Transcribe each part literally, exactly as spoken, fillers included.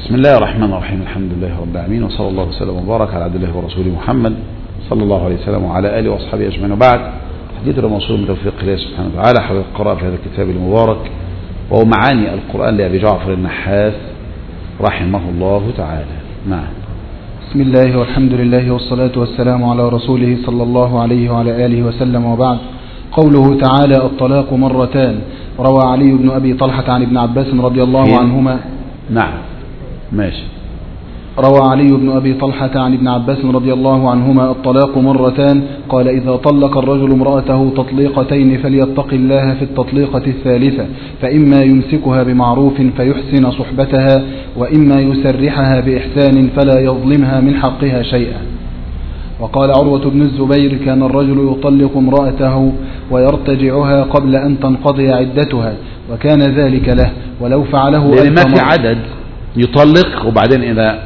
بسم الله الرحمن الرحيم. الحمد لله رب العالمين، وصلى الله وسلم وبارك على عبد الله ورسوله محمد صلى الله عليه وسلم وعلى آله وأصحابه أجمعين. وبعد، حديثنا موصول من توفيق الله سبحانه وتعالى حول القراءة في هذا الكتاب المبارك، وهو معاني القرآن لأبي جعفر النحاس رحمه الله تعالى. نعم. بسم الله والحمد لله والصلاة والسلام على رسوله صلى الله عليه وعلى آله وسلم. وبعد، قوله تعالى: الطلاق مرتان. روى علي بن أبي طلحة عن ابن عباس رضي الله عنهما. نعم ماشي. روى علي بن أبي طلحة عن ابن عباس رضي الله عنهما: الطلاق مرتان. قال: إذا طلق الرجل امرأته تطليقتين فليتق الله في التطليقة الثالثة، فإما يمسكها بمعروف فيحسن صحبتها، وإما يسرحها بإحسان فلا يظلمها من حقها شيئا. وقال عروة بن الزبير: كان الرجل يطلق امرأته ويرتجعها قبل أن تنقضي عدتها، وكان ذلك له ولو فعله لأن ما في عدد، يطلق وبعدين إذا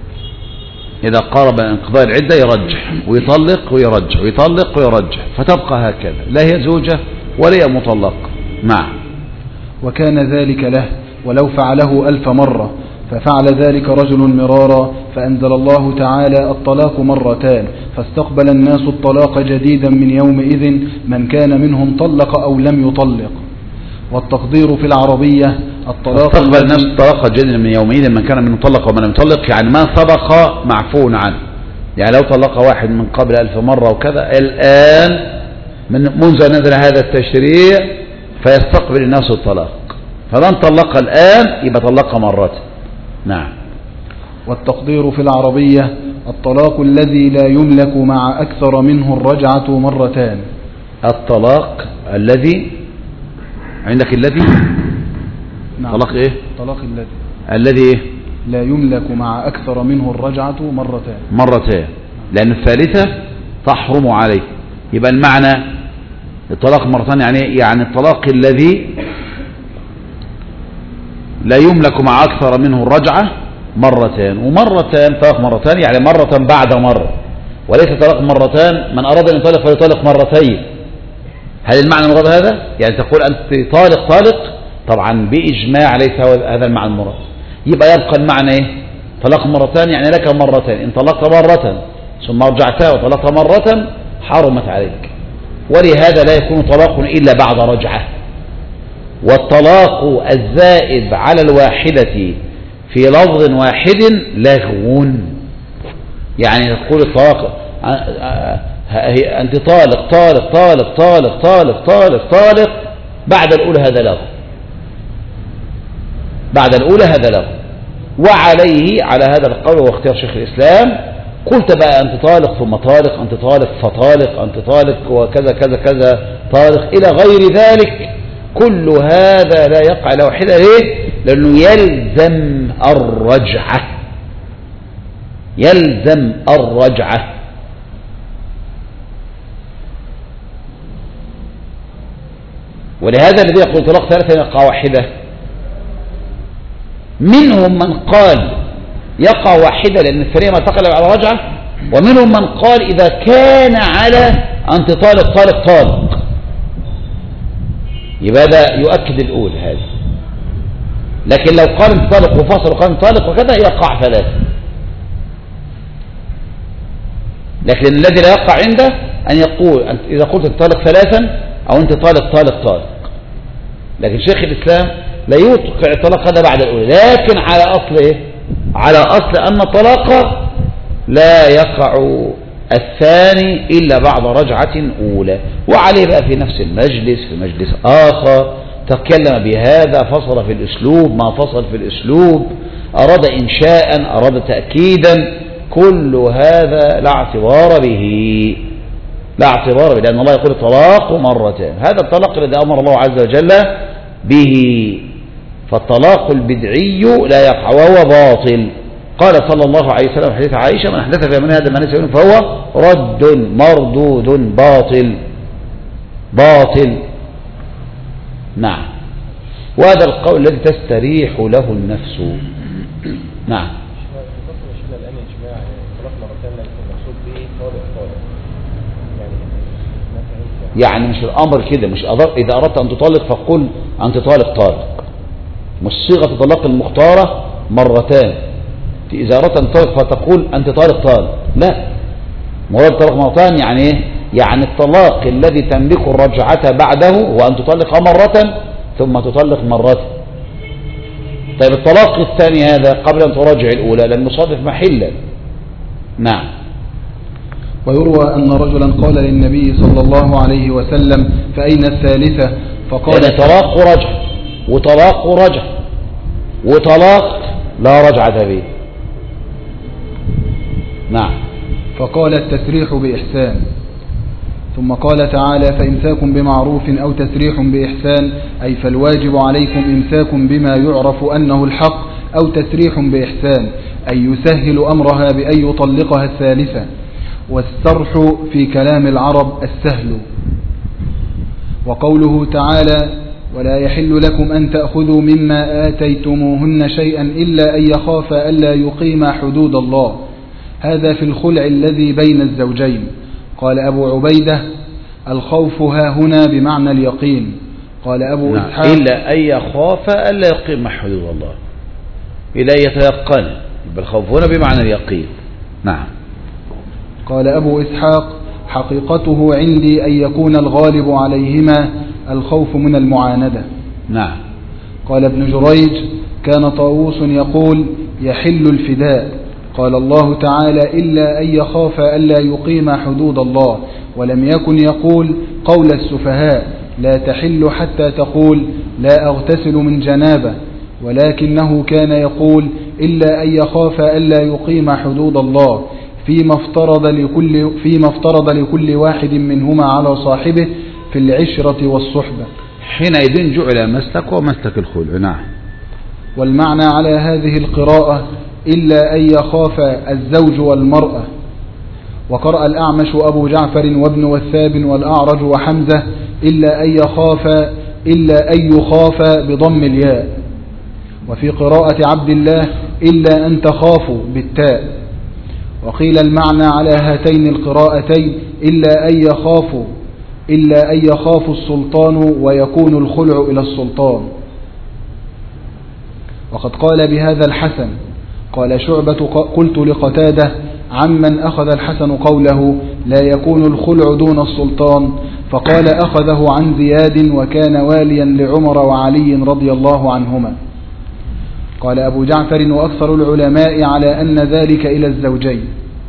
إذا قارب انقضاء العدة يرجح ويطلق ويرجح ويطلق ويرجح، فتبقى هكذا، لا هي زوجة ولا هي مطلق. نعم. وكان ذلك له ولو فعله ألف مرة، ففعل ذلك رجل مرارا، فأنزل الله تعالى: الطلاق مرتان، فاستقبل الناس الطلاق جديدا من يومئذ من كان منهم طلق أو لم يطلق. والتقدير في العربية: الطلاق استقبل الناس الطلاق جديدا من يومئذ من كان منهم طلق ومن لم يطلق، يعني ما سبق معفو عنه. يعني لو طلق واحد من قبل ألف مرة وكذا، الآن من منذ نزل هذا التشريع فيستقبل الناس الطلاق، فمن طلق الآن يبقى طلق مرة. نعم. والتقدير في العربية: الطلاق الذي لا يملك مع أكثر منه الرجعة مرتان. الطلاق الذي عندك الذي نعم. طلاق ايه؟ طلاق الذي الذي ايه؟ لا يملك مع أكثر منه الرجعة مرتان. مرتان، لأن الثالثة تحرم عليه. يبقى المعنى الطلاق مرتان يعني يعني الطلاق الذي لا يملك مع أكثر منه الرجعة مرتان. ومرتان طلاق مرتان يعني مرة بعد مرة، وليس طلاق مرتان من أراد أن يطلق فليطلق مرتين. هل المعنى المراد هذا؟ يعني تقول أنت طالق طالق، طبعا بإجماع ليس هذا المعنى المراد. يبقى يبقى المعنى ايه؟ طلاق مرتان يعني لك مرتين، إن طلقت مرة ثم رجعتها وطلقت مرة حرمت عليك، ولهذا لا يكون طلاق إلا بعد رجعة. والطلاق الزائد على الواحدة في لفظ واحد لغو، يعني تقول الطلاق أنت طالق طالق طالق طالق طالق طالق طالق بعد الأولى، هذا لغو، بعد الأولى هذا لغو. وعليه على هذا القول واختيار شيخ الإسلام قلت بقى أنت طالق ثم طالق، أنت طالق فطالق، أنت طالق وكذا كذا كذا طالق إلى غير ذلك، كل هذا لا يقع إلا واحدة. ليه؟ لأنه يلزم الرجعة، يلزم الرجعة. ولهذا الذي يقول طلاق ثلاثة يقع واحدة، منهم من قال يقع واحدة لأن الثانية ما تقلب على رجعة، ومنهم من قال إذا كان على أنت طالق طالق طالق، يبقى هذا يؤكد الأولى هذه. لكن لو قال انت طالق وفاصل وقال طالق وكذا يقع ثلاثة. لكن الذي لا يقع عنده أن يقول أنت إذا قلت انت طالق ثلاثا أو أنت طالق طالق طالق. لكن شيخ الإسلام لا يوقع الطلاق هذا بعد الأولى، لكن على أصل إيه؟ على أصل أن الطلاق لا يقع الثاني إلا بعد رجعة أولى. وعليه بقى في نفس المجلس في مجلس آخر تكلم بهذا، فصل في الأسلوب ما فصل في الأسلوب، أراد إنشاء أراد تأكيدا، كل هذا لا اعتبار به، لا اعتبار به، لأن الله يقول الطلاق مرتين، هذا الطلاق الذي أمر الله عز وجل به. فالطلاق البدعي لا يقع وهو باطل. قال صلى الله عليه وسلم في حديث عائشة: من أحدث في أمرنا هذا ما ليس منه فهو رد مردود باطل باطل. نعم. وهذا القول الذي تستريح له النفس. نعم. يعني مش الأمر كده، مش إذا أردت أن تطلق فقل أنت طالق طالق، مش صيغة الطلاق المختارة مرتان، إذا أردت أن تطلق فتقول أنت طالق طالق، لا، مراد طلاق مرتان يعني إيه؟ يعني الطلاق الذي تملك الرجعة بعده هو أن تطلق مرة ثم تطلق مرة. طيب الطلاق الثاني هذا قبل أن تراجع الأولى لم يصادف محلا. نعم. ويروى أن رجلا قال للنبي صلى الله عليه وسلم فأين الثالثة؟ فقال يعني طلاق ورجع وطلاق ورجع وطلاق لا رجعة به. نعم. فقال التسريح بإحسان. ثم قال تعالى فإمساك بمعروف أو تسريح بإحسان، أي فالواجب عليكم إمساك بما يعرف أنه الحق أو تسريح بإحسان، أي يسهل أمرها بأن يطلقها الثالثة. والسرح في كلام العرب السهل. وقوله تعالى ولا يحل لكم أن تأخذوا مما آتيتموهن شيئا إلا أن يخافا ألا يقيما حدود الله، هذا في الخلع الذي بين الزوجين. قال أبو عبيدة الخوف ها هنا بمعنى اليقين. قال أبو نعم. إسحاق إلا أن يخاف ألا يقيم حدود الله، إلا يتيقن، بالخوف هنا بمعنى اليقين. نعم. قال أبو إسحاق حقيقته عندي أن يكون الغالب عليهما الخوف من المعاندة. نعم. قال ابن جريج كان طاووس يقول يحل الفداء، قال الله تعالى إلا أن يخاف ألا يقيم حدود الله، ولم يكن يقول قول السفهاء لا تحل حتى تقول لا أغتسل من جنابة، ولكنه كان يقول إلا أن يخاف ألا يقيم حدود الله فيما افترض لكل, فيما افترض لكل واحد منهما على صاحبه في العشرة والصحبة. حينئذ جعل مسلك ومسلك الخلع. نعم. والمعنى على هذه القراءة إلا أن يخاف الزوج والمرأة. وقرأ الأعمش أبو جعفر وابن وثاب والأعرج وحمزة إلا أن يخاف إلا أن يخاف بضم الياء. وفي قراءة عبد الله إلا أن تخافوا بالتاء. وقيل المعنى على هاتين القراءتين إلا أن يخافوا إلا أن يخاف السلطان ويكون الخلع إلى السلطان. وقد قال بهذا الحسن. قال شعبة قلت لقتادة عمن أخذ الحسن قوله لا يكون الخلع دون السلطان؟ فقال أخذه عن زياد وكان واليا لعمر وعلي رضي الله عنهما. قال أبو جعفر وأكثر العلماء على أن ذلك إلى الزوجين.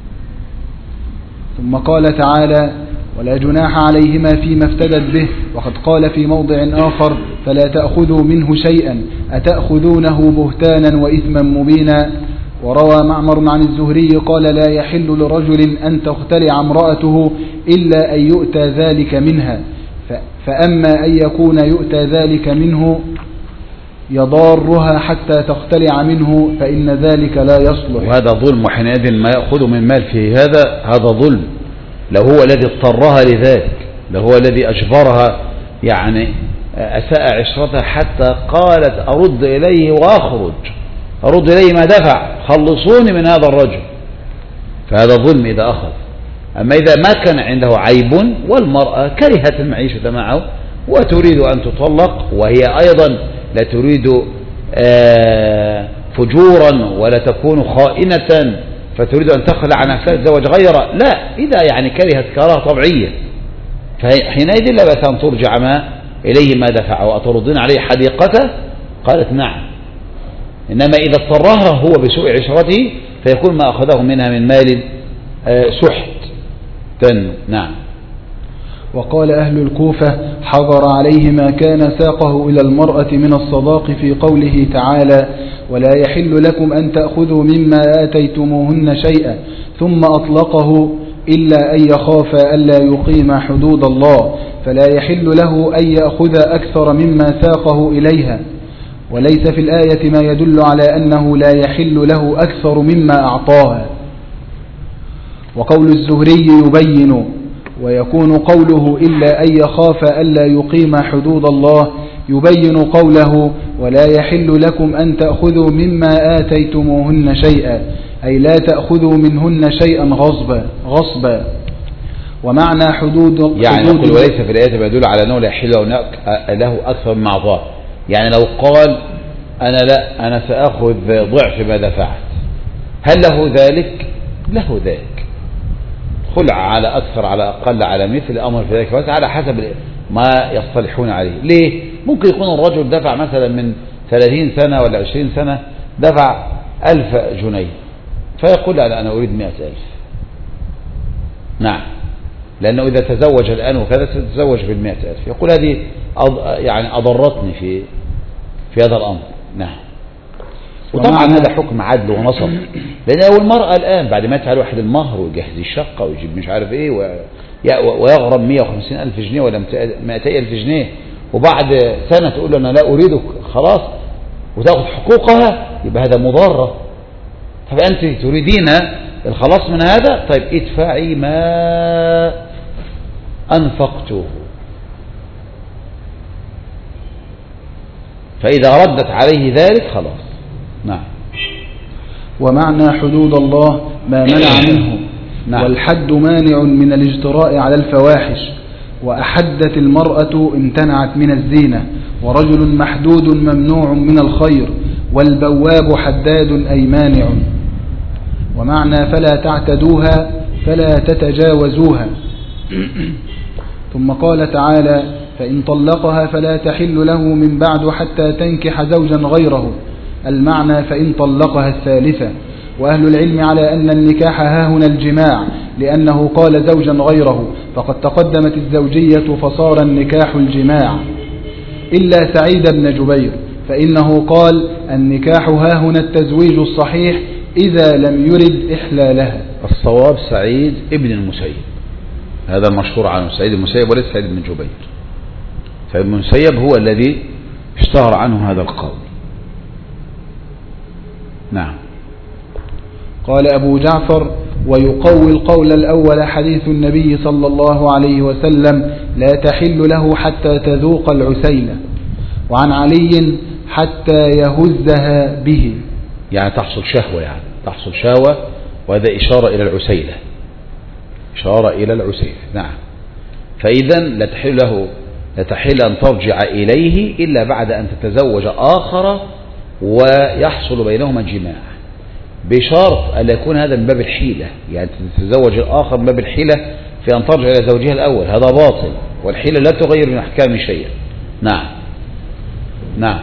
ثم قال تعالى ولا جناح عليهما فيما افتدت به. وقد قال في موضع آخر فلا تأخذوا منه شيئا أتأخذونه بهتانا وإثما مبينا. وروى معمر عن الزهري قال لا يحل لرجل أن تختلع امرأته إلا أن يؤتى ذلك منها، فأما أن يكون يؤتى ذلك منه يضارها حتى تختلع منه فإن ذلك لا يصلح. وهذا ظلم، وحينئذ ما يأخذ من مال في هذا هذا ظلم، لو هو الذي اضطرها لذلك، لو هو الذي أجبرها يعني أساء عشرتها حتى قالت أرد إليه وأخرج، أرد إليه ما دفع، خلصوني من هذا الرجل، فهذا ظلم إذا أخذ. أما إذا ما كان عنده عيب والمرأة كرهت المعيشة معه وتريد أن تطلق، وهي أيضا لا تريد فجورا ولا تكون خائنة فتريد أن تخلع عن نفسها الزواج غيره، لا، إذا يعني كرهت كراهة طبيعية فحينئذ لا بأس أن ترجع ما إليه ما دفع وأتردين عليه حديقته. قالت نعم. إنما إذا اضطرها هو بسوء عشرته فيكون ما أخذه منها من مال سحت تن. نعم. وقال أهل الكوفة حضر عليه ما كان ساقه إلى المرأة من الصداق في قوله تعالى ولا يحل لكم أن تأخذوا مما آتيتموهن شيئا، ثم أطلقه إلا أن يخاف ألا يقيم حدود الله، فلا يحل له أن يأخذ أكثر مما ساقه إليها. وليس في الآية ما يدل على أنه لا يحل له أكثر مما أعطاها. وقول الزهري يبين ويكون قوله إلا أن يخاف ألا يقيم حدود الله يبين قوله ولا يحل لكم أن تأخذوا مما آتيتموهن شيئا، أي لا تأخذوا منهن شيئا غصبا غصبا. ومعنى حدود يعني حدود نقول وليس في الآية ما يدل على أنه لا يحل له أكثر مما أعطاه. يعني لو قال أنا لا أنا سأخذ ضعف ما دفعت، هل له ذلك؟ له ذلك، خلع على أكثر على أقل على مثل أمر في ذلك بس على حسب ما يصطلحون عليه. ليه؟ ممكن يكون الرجل دفع مثلا من ثلاثين سنة ولا عشرين سنة دفع ألف جنيه، فيقول لا أنا أريد مئة ألف. نعم، لأنه إذا تزوج الآن وكذا سيتزوج بالمئة ألف، يقول هذه يعني أضرتني في في هذا الأمر. نعم. وطبعا هذا حكم عدل ونصب، لأن لو المرأة الآن بعد ما يدفع واحد المهر ويجهز الشقة ويجيب مش عارف إيه ويغرم مئة وخمسين ألف جنيه ولا مئتي ألف جنيه، وبعد سنة تقول له أنا لا أريدك خلاص وتأخذ حقوقها، يبقى هذا مضارة. فأنت تريدين الخلاص من هذا، طيب ادفعي ما أنفقته، فإذا ردت عليه ذلك خلاص. نعم. ومعنى حدود الله ما منع منه. نعم. والحد مانع من الاجتراء على الفواحش، وأحدت المرأة امتنعت من الزينة، ورجل محدود ممنوع من الخير، والبواب حداد أي مانع. ومعنى فلا تعتدوها فلا تتجاوزوها. ثم قال تعالى فإن طلقها فلا تحل له من بعد حتى تنكح زوجا غيره، المعنى فإن طلقها الثالثة. وأهل العلم على أن النكاح هاهنا الجماع، لأنه قال زوجا غيره، فقد تقدمت الزوجية فصار النكاح الجماع، إلا سعيد بن جبير فإنه قال النكاح هاهنا التزويج الصحيح إذا لم يرد إحلالها. الصواب سعيد ابن المسيب، هذا المشهور عنه سعيد بن المسيب وليس سعيد بن جبير. سعيد بن المسيب هو الذي اشتهر عنه هذا القول. نعم. قال أبو جعفر ويقوي القول الأول حديث النبي صلى الله عليه وسلم لا تحل له حتى تذوق العسيلة، وعن علي حتى يهزها به، يعني تحصل شهوة، يعني تحصل شهوة، وهذا إشارة إلى العسيلة، إشارة إلى العسيلة. نعم. فإذا لا تحل له لا تحل أن ترجع إليه إلا بعد أن تتزوج آخر ويحصل بينهما جماع، بشرط أن يكون هذا من باب الحيلة، يعني تتزوج الآخر من باب الحيلة في أن ترجع إلى زوجها الأول، هذا باطل، والحيلة لا تغير من أحكام شيئا. نعم. نعم.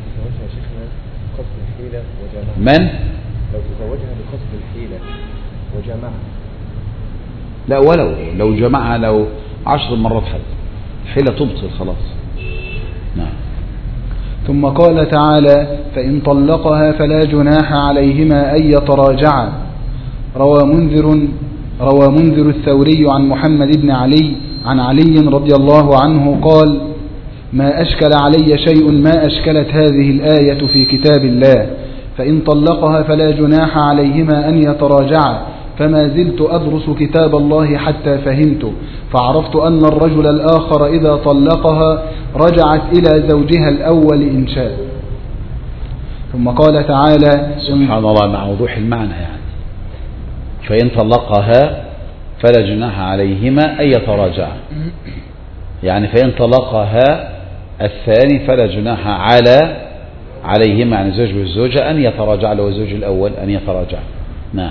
من؟ لو تزوجها بقصد الحيلة وجمعها، لا ولو لو جمعها لو عشر مرات حد الحيلة تبطل خلاص. نعم. ثم قال تعالى فإن طلقها فلا جناح عليهما أن يتراجعا. روى منذر روى منذر الثوري عن محمد بن علي عن علي رضي الله عنه قال ما أشكل علي شيء ما أشكلت هذه الآية في كتاب الله، فإن طلقها فلا جناح عليهما أن يتراجعا، فما زلت أدرس كتاب الله حتى فهمت، فعرفت أن الرجل الآخر إذا طلقها رجعت إلى زوجها الأول إن شاء. ثم قال تعالى سبحان الله مع وضوح المعنى، يعني فإن طلقها فلا جناح عليهما أن يتراجعا، يعني فإن طلقها الثاني فلا جناح على عليهما عن الزوج والزوجة أن يتراجع له الزوج الأول أن يتراجع. نعم.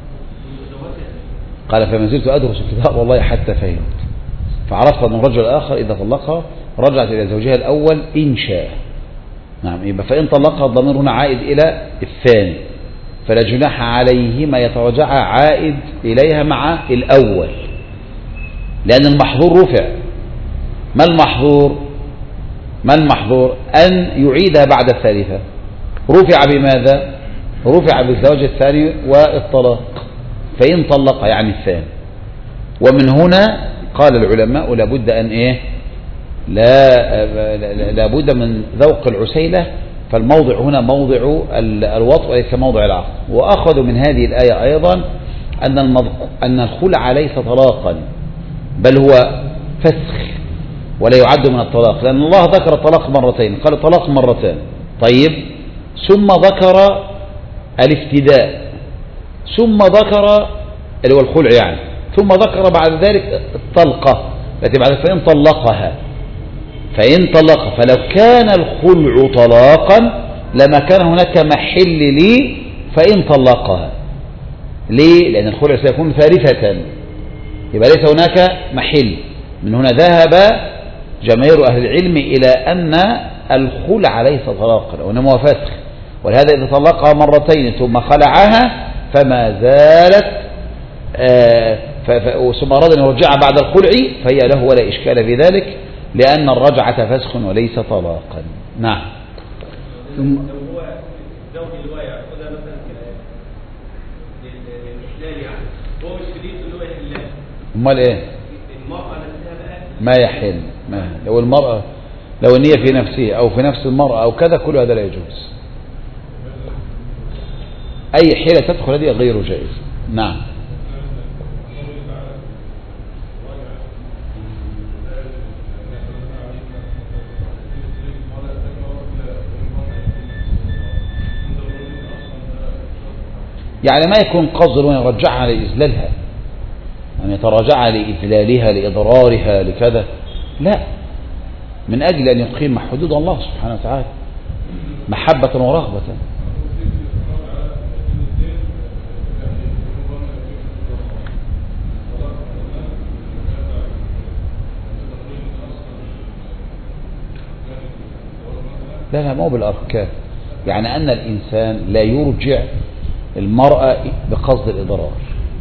قال فما زلت أدرس الكتاب والله حتى فهمت، فعرفت أن الرجل الآخر إذا طلقها رجعت إلى زوجها الأول إن شاء. نعم. يبقى فإن طلقها الضمير هنا عائد إلى الثاني، فلا جناح عليهما يتراجعا عائد إليها مع الأول، لأن المحظور رفع. ما المحظور؟ ما المحظور؟ أن يعيدها بعد الثالثة، رفع بماذا؟ رفع بالزواج الثاني والطلاق، فإن طلق يعني الثاني. ومن هنا قال العلماء لابد أن إيه؟ لا لابد من ذوق العسيلة، فالموضع هنا موضع الوطء وليس موضع العقد. وأخذوا من هذه الآية أيضا أن أن الخلع ليس طلاقا، بل هو فسخ ولا يعد من الطلاق، لأن الله ذكر الطلاق مرتين، قال الطلاق مرتان. طيب، ثم ذكر الافتداء، ثم ذكر اللي هو الخلع يعني، ثم ذكر بعد ذلك الطلقة التي بعد فإن طلقها. فإن طلق فلو كان الخلع طلاقا لما كان هناك محل لي فإن طلقها. ليه؟ لأن الخلع سيكون ثالثة، يبقى ليس هناك محل. من هنا ذهب جماهير أهل العلم إلى أن الخلع ليس طلاقا وإنما هو فسخ، ولهذا إذا طلقها مرتين ثم خلعها فما زالت آه ثم أراد أن يرجعها بعد الخلع فهي له ولا إشكال في ذلك، لأن الرجعة فسخ وليس طلاقا. نعم. ثم لو هو الزوج اللي هو ياخدها مثلا للإحلال، يعني هو مش في اللي هو يحلها، امال ايه؟ المرأة نفسها بقى ما يحل. ما لو المرأة لو النية في نفسها أو في نفس المرأة أو كذا كل هذا لا يجوز. أي حيلة تدخل هذه غير جائز. نعم. يعني ما يكون قصد أن يرجعها لإذلالها، أن يتراجعها لإذلالها لإضرارها لكذا، لا، من أجل أن يقيم حدود الله سبحانه وتعالى محبة ورغبة. لا لا، مو بالأركان، يعني أن الإنسان لا يرجع المرأة بقصد الإضرار.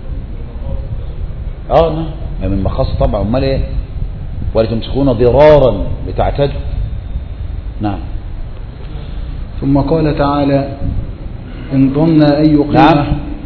اه نعم، من مخاص طبعا، امال ايه؟ ولا تمسكون ضرارا لتعتدوا. نعم. ثم قال تعالى إن ظن أن يقيم. نعم.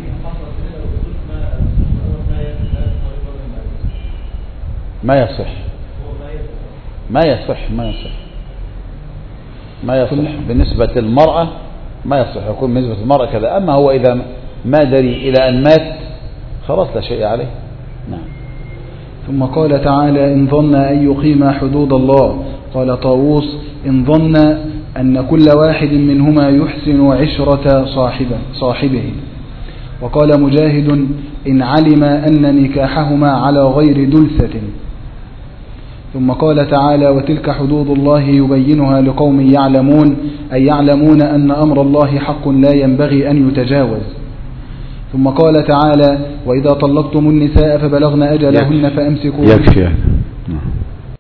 ما يصح ما يصح ما يصح ما يصح بالنسبة للمرأة، ما يصح يكون بالنسبة للمرأة كذا. أما هو إذا ما دري إلى أن مات خلاص لا شيء عليه. نعم. ثم قال تعالى إن ظن أن يقيم حدود الله. قال طاووس إن ظن أن كل واحد منهما يحسن عشرة صاحبه, صاحبه. وقال مجاهد إن علم أن نكاحهما على غير دلسة. ثم قال تعالى وتلك حدود الله يبينها لقوم يعلمون، أي يعلمون أن أمر الله حق لا ينبغي أن يتجاوز. ثم قال تعالى وإذا طلقتم النساء فبلغن أجلهن فأمسكوا يكفي.